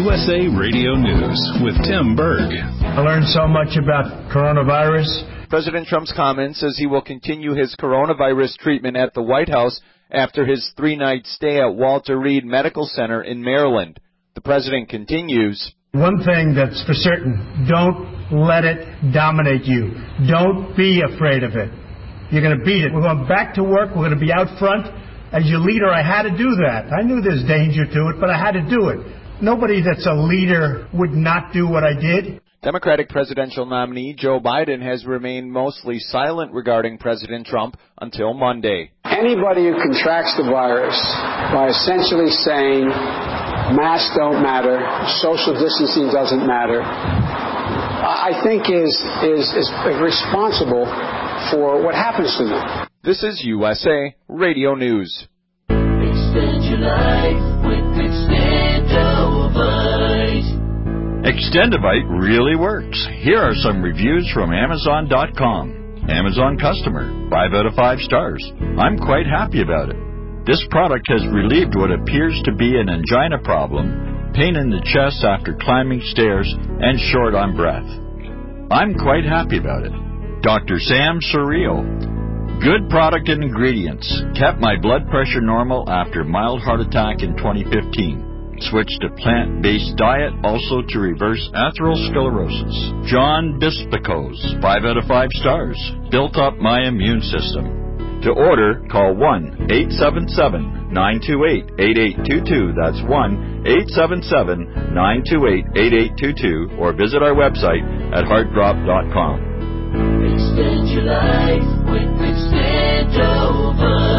USA Radio News with Tim Berg. I learned so much about coronavirus. President Trump's comment says he will continue his coronavirus treatment at the White House after his 3-night stay at Walter Reed Medical Center in Maryland. The president continues, one thing that's for certain, don't let it dominate you. Don't be afraid of it. You're going to beat it. We're going back to work. We're going to be out front. As your leader, I had to do that. I knew there's danger to it, but I had to do it. Nobody that's a leader would not do what I did. Democratic presidential nominee Joe Biden has remained mostly silent regarding President Trump until Monday. Anybody who contracts the virus by essentially saying masks don't matter, social distancing doesn't matter, I think is responsible for what happens to them. This is USA Radio News. Extend your life with Extendovite. Extendovite really works. Here are some reviews from Amazon.com. Amazon customer, 5 out of 5 stars. I'm quite happy about it. This product has relieved what appears to be an angina problem, pain in the chest after climbing stairs, and short on breath. I'm quite happy about it. Dr. Sam Surreal. Good product and ingredients. Kept my blood pressure normal after mild heart attack in 2015. Switched to plant-based diet, also to reverse atherosclerosis. John Bispicos, 5 out of 5 stars. Built up my immune system. To order, call 1-877-928-8822. That's 1-877-928-8822. Or visit our website at heartdrop.com. Extend your life with Extendovite.